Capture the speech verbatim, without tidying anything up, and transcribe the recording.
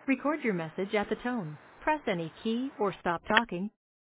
Record your message at the tone. Press any key or stop talking